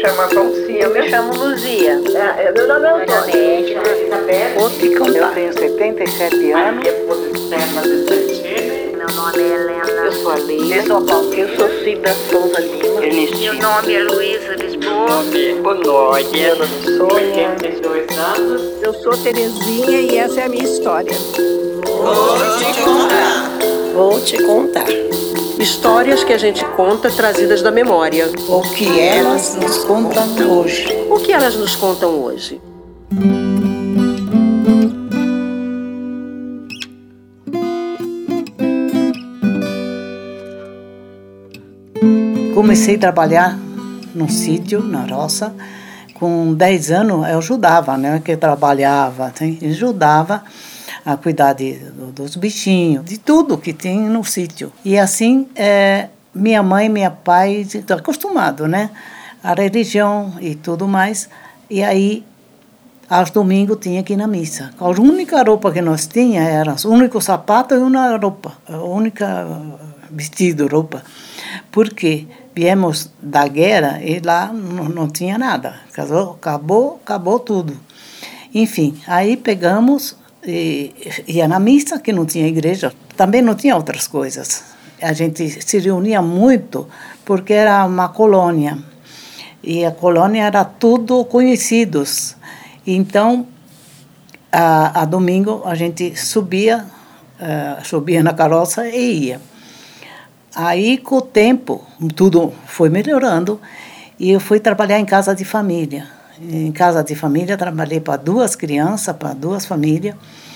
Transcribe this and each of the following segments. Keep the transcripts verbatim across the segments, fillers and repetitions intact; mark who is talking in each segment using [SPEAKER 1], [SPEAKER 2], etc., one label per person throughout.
[SPEAKER 1] chamo Valci. Eu me chamo Luzia. É, meu nome é Antônia.
[SPEAKER 2] Vou te contar. Eu tenho setenta e sete anos.
[SPEAKER 1] Meu nome é Helena.
[SPEAKER 2] Eu sou a Leia.
[SPEAKER 1] Eu sou Paulo. Eu sou Cida Souza Lima.
[SPEAKER 2] Ernestina.
[SPEAKER 1] Meu nome é Luísa Lisboa.
[SPEAKER 3] Boa noite.
[SPEAKER 1] Meu nome é Sônia.
[SPEAKER 3] oitenta e dois anos.
[SPEAKER 4] Eu sou Terezinha e essa é a minha história.
[SPEAKER 5] Vou te contar.
[SPEAKER 6] Vou te contar. Histórias que a gente conta trazidas da memória.
[SPEAKER 5] O que elas nos contam hoje.
[SPEAKER 6] O que elas nos contam hoje?
[SPEAKER 5] Comecei a trabalhar num sítio, na roça. Com dez anos eu ajudava, né? Que eu trabalhava, assim, ajudava a cuidar de, dos bichinhos, de tudo que tem no sítio. E assim, é, minha mãe e meu pai estão acostumados, né? A religião e tudo mais. E aí, aos domingos, tinha que ir na missa. A única roupa que nós tínhamos era o único sapato e uma roupa, a única vestido, roupa. Porque viemos da guerra e lá não, não tinha nada. Acabou, acabou, acabou tudo. Enfim, aí pegamos e ia na missa, que não tinha igreja. Também não tinha outras coisas. A gente se reunia muito porque era uma colônia. E a colônia era tudo conhecidos. Então, a, a domingo a gente subia, uh, subia na carroça e ia. Aí, com o tempo, tudo foi melhorando e eu fui trabalhar em casa de família. Em casa de família, trabalhei para duas crianças, para duas famílias.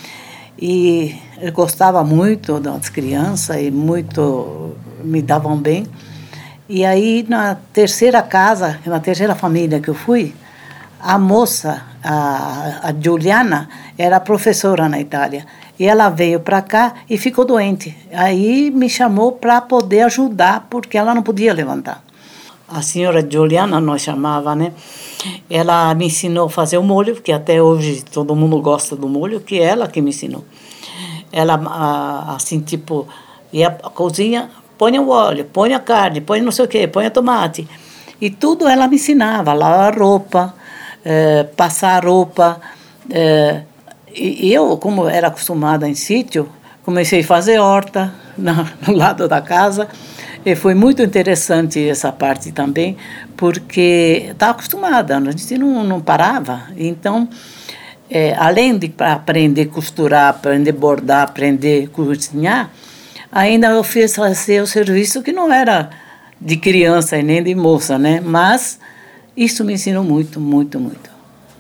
[SPEAKER 5] E eu gostava muito das crianças e muito me davam bem. E aí, na terceira casa, na terceira família que eu fui, a moça, a, a Giuliana, era professora na Itália. E ela veio para cá e ficou doente. Aí me chamou para poder ajudar, porque ela não podia levantar. A senhora Giuliana, nós chamava, né? Ela me ensinou a fazer o molho, porque até hoje todo mundo gosta do molho, que é ela que me ensinou. Ela, assim, tipo, ia à cozinha, põe o óleo, põe a carne, põe não sei o quê, põe o tomate. E tudo ela me ensinava, lavar a roupa, eh, passar a roupa. Eh, e eu, como era acostumada em sítio, comecei a fazer horta na, no lado da casa. E foi muito interessante essa parte também, porque estava acostumada, a gente não, não parava. Então, é, além de aprender a costurar, aprender a bordar, aprender a cozinhar, ainda eu fiz fazer o serviço que não era de criança e nem de moça, né? Mas isso me ensinou muito, muito, muito.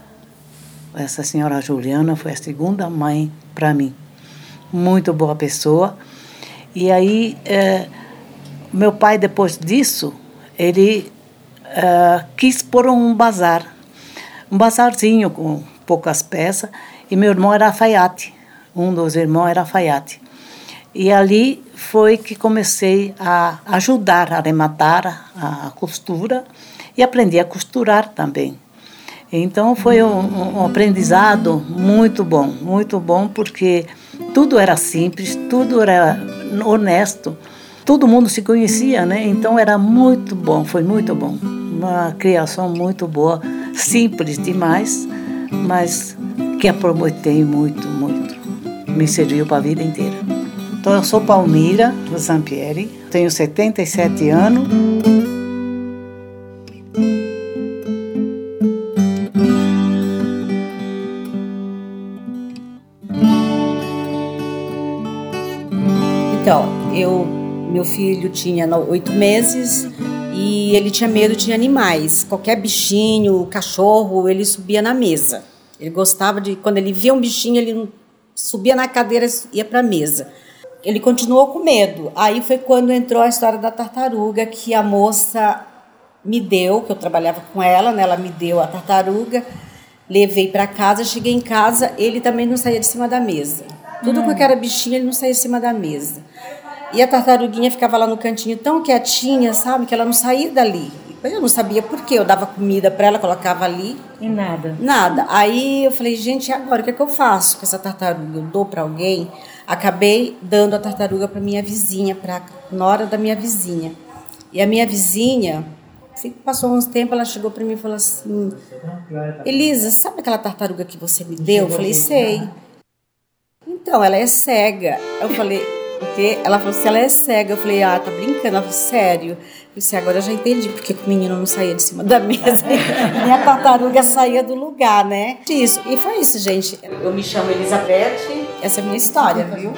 [SPEAKER 5] Essa senhora Juliana foi a segunda mãe para mim. Muito boa pessoa. E aí... É, meu pai, depois disso, ele uh, quis pôr um bazar, um bazarzinho com poucas peças, e meu irmão era alfaiate, um dos irmãos era alfaiate. E ali foi que comecei a ajudar a arrematar a, a costura e aprendi a costurar também. Então foi um, um aprendizado muito bom, muito bom, porque tudo era simples, tudo era honesto. Todo mundo se conhecia, né? Então era muito bom, foi muito bom. Uma criação muito boa, simples demais, mas que aproveitei muito, muito. Me serviu para a vida inteira. Então eu sou Palmira Zampieri, tenho setenta e sete anos.
[SPEAKER 7] Então, eu... Meu filho tinha oito meses e ele tinha medo de animais. Qualquer bichinho, cachorro, ele subia na mesa. Ele gostava de... Quando ele via um bichinho, ele subia na cadeira e ia para a mesa. Ele continuou com medo. Aí foi quando entrou a história da tartaruga, que a moça me deu, que eu trabalhava com ela, né? Ela me deu a tartaruga. Levei para casa, cheguei em casa, ele também não saía de cima da mesa. Tudo hum. com aquela bichinha, ele não saía de cima da mesa. E a tartaruguinha ficava lá no cantinho tão quietinha, sabe? Que ela não saía dali. Eu não sabia por quê. Eu dava comida para ela, colocava ali.
[SPEAKER 8] E nada.
[SPEAKER 7] Nada. Aí eu falei, gente, e agora? O que é que eu faço com essa tartaruga? Eu dou para alguém? Acabei dando a tartaruga para minha vizinha, para a nora da minha vizinha. E a minha vizinha Passou uns tempos, ela chegou para mim e falou assim: Elisa, sabe aquela tartaruga que você me deu? Eu falei: sei. Então, ela é cega. Eu falei: o quê? Ela falou assim: ela é cega. Eu falei: ah, tá brincando? Ela falou: sério? Eu falei assim: agora eu já entendi porque o menino não saía de cima da mesa. Nem a tartaruga saía do lugar, né? Isso. E foi isso, gente. Eu me chamo Elizabeth. Essa é a minha história, viu?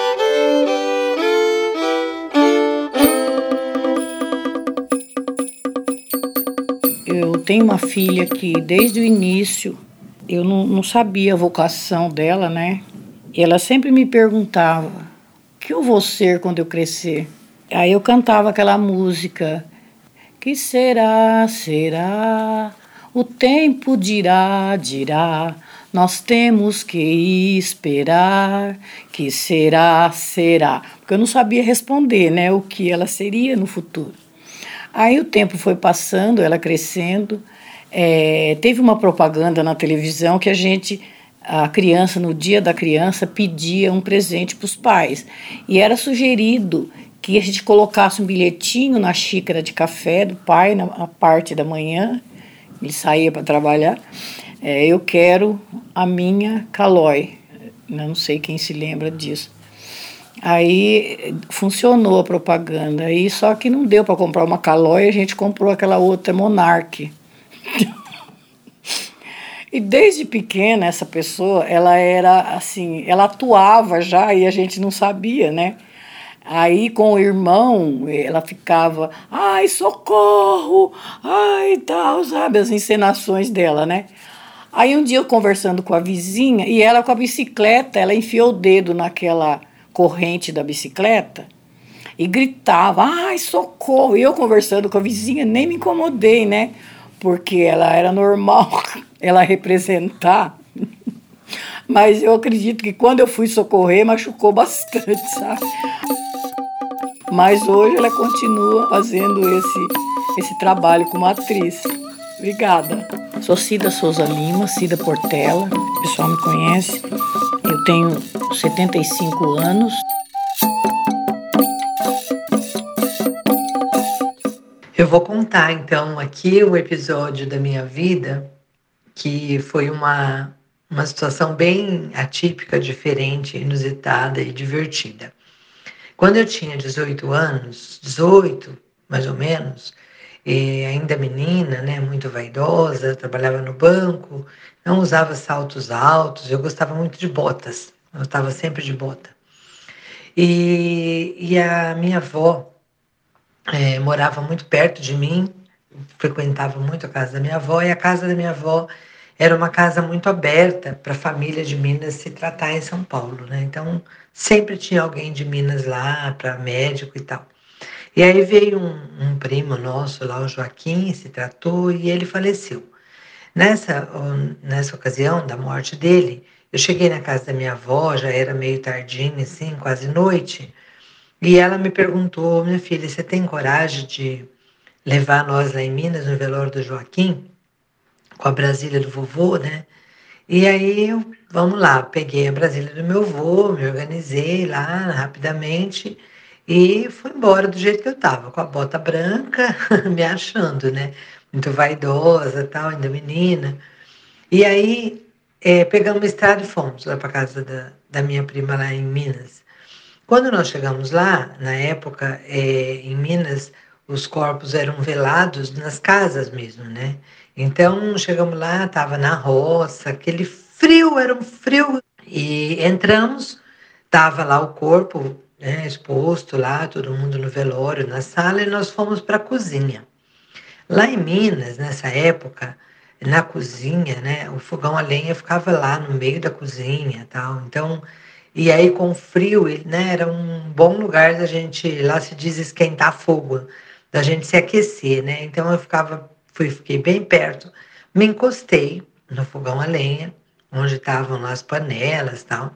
[SPEAKER 5] Eu tenho uma filha que, desde o início, eu não, não sabia a vocação dela, né? E ela sempre me perguntava: o que eu vou ser quando eu crescer? Aí eu cantava aquela música: que será, será, o tempo dirá, dirá, nós temos que esperar, que será, será. Porque eu não sabia responder, né, o que ela seria no futuro. Aí o tempo foi passando, ela crescendo, é, teve uma propaganda na televisão que a gente, a criança, no dia da criança, pedia um presente para os pais. E era sugerido que a gente colocasse um bilhetinho na xícara de café do pai, na parte da manhã, ele saía para trabalhar, é, eu quero a minha Calói. Eu não sei quem se lembra disso. Aí funcionou a propaganda, aí, só que não deu para comprar uma Calói, a gente comprou aquela outra Monarch. E desde pequena essa pessoa, ela era assim, ela atuava já e a gente não sabia, né? Aí com o irmão, ela ficava: ai, socorro, ai, tal, sabe, as encenações dela, né? Aí um dia eu conversando com a vizinha, e ela com a bicicleta, ela enfiou o dedo naquela corrente da bicicleta e gritava: ai, socorro. E eu conversando com a vizinha, nem me incomodei, né? Porque ela era normal ela representar. Mas eu acredito que quando eu fui socorrer, machucou bastante, sabe? Mas hoje ela continua fazendo esse, esse trabalho como atriz. Obrigada. Sou Cida Souza Lima, Cida Portela, o pessoal me conhece. Eu tenho setenta e cinco anos.
[SPEAKER 2] Eu vou contar, então, aqui um episódio da minha vida que foi uma, uma situação bem atípica, diferente, inusitada e divertida. Quando eu tinha dezoito anos, dezoito mais ou menos, e ainda menina, né, muito vaidosa, trabalhava no banco, não usava saltos altos, eu gostava muito de botas, eu estava sempre de bota. E, e a minha avó é, morava muito perto de mim, frequentava muito a casa da minha avó, e a casa da minha avó era uma casa muito aberta para a família de Minas se tratar em São Paulo, né? Então, sempre tinha alguém de Minas lá, para médico e tal. E aí veio um, um primo nosso lá, o Joaquim, se tratou e ele faleceu. Nessa, nessa ocasião da morte dele, eu cheguei na casa da minha avó, já era meio tardinho, assim, quase noite, e ela me perguntou: minha filha, você tem coragem de levar nós lá em Minas, no velório do Joaquim, com a Brasília do vovô, né? E aí, eu, vamos lá, peguei a Brasília do meu avô, me organizei lá rapidamente e fui embora do jeito que eu tava, com a bota branca, me achando, né? Muito vaidosa, tal, ainda menina. E aí, é, pegamos a estrada e fomos lá para casa da, da minha prima lá em Minas. Quando nós chegamos lá, na época, é, em Minas, os corpos eram velados nas casas mesmo, né? Então, chegamos lá, estava na roça, aquele frio, era um frio. E entramos, estava lá o corpo, né, exposto lá, todo mundo no velório, na sala, e nós fomos para a cozinha. Lá em Minas, nessa época, na cozinha, né, o fogão a lenha ficava lá no meio da cozinha, tal. Então, e aí com o frio, né, era um bom lugar da gente, lá se diz esquentar fogo, da gente se aquecer, né? Então eu ficava, fui, fiquei bem perto, me encostei no fogão a lenha, onde estavam lá as panelas e tal.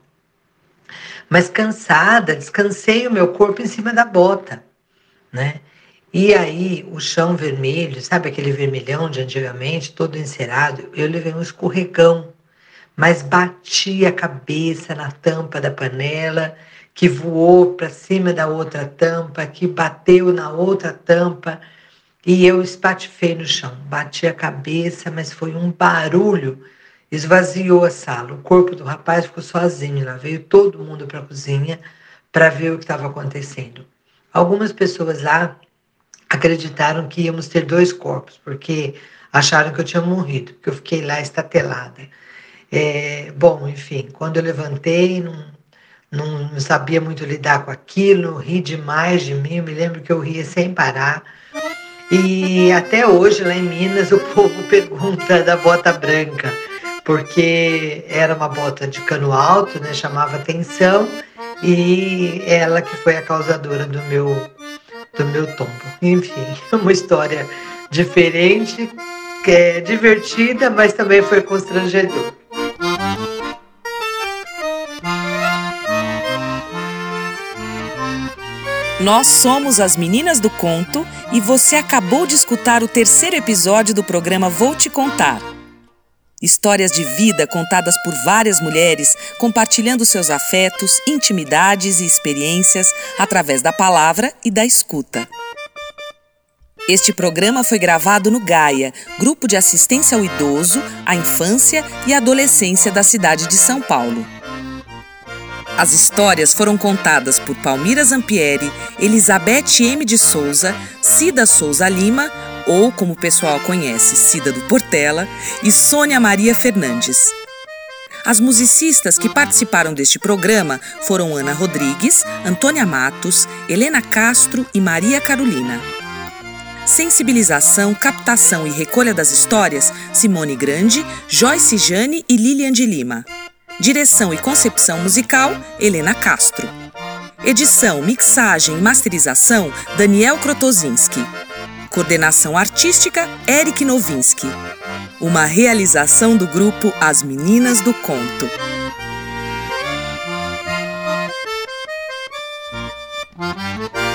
[SPEAKER 2] Mas cansada, descansei o meu corpo em cima da bota, né? E aí o chão vermelho, sabe aquele vermelhão de antigamente, todo encerado, eu levei um escorregão, mas bati a cabeça na tampa da panela, que voou para cima da outra tampa, que bateu na outra tampa, e eu espatifei no chão. Bati a cabeça, mas foi um barulho, esvaziou a sala. O corpo do rapaz ficou sozinho lá. Veio todo mundo para a cozinha para ver o que estava acontecendo. Algumas pessoas lá acreditaram que íamos ter dois corpos, porque acharam que eu tinha morrido, porque eu fiquei lá estatelada. É, bom, enfim, quando eu levantei, não, não, não sabia muito lidar com aquilo, ri demais de mim, eu me lembro que eu ria sem parar. E até hoje, lá em Minas, o povo pergunta da bota branca, porque era uma bota de cano alto, né, chamava atenção, e ela que foi a causadora do meu, do meu tombo. Enfim, uma história diferente, que é divertida, mas também foi constrangedor.
[SPEAKER 8] Nós somos as Meninas do Conto e você acabou de escutar o terceiro episódio do programa Vou Te Contar. Histórias de vida contadas por várias mulheres, compartilhando seus afetos, intimidades e experiências através da palavra e da escuta. Este programa foi gravado no Gaia, Grupo de Assistência ao Idoso, à Infância e Adolescência da cidade de São Paulo. As histórias foram contadas por Palmira Zampieri, Elizabeth M. de Souza, Cida Souza Lima, ou como o pessoal conhece, Cida do Portela, e Sônia Maria Fernandes. As musicistas que participaram deste programa foram Ana Rodrigues, Antônia Matos, Helena Castro e Maria Carolina. Sensibilização, captação e recolha das histórias, Simone Grande, Joyce Jane e Lilian de Lima. Direção e concepção musical, Helena Castro. Edição, mixagem e masterização, Daniel Krotozinski. Coordenação artística, Eric Novinsky. Uma realização do grupo As Meninas do Conto.
[SPEAKER 9] Música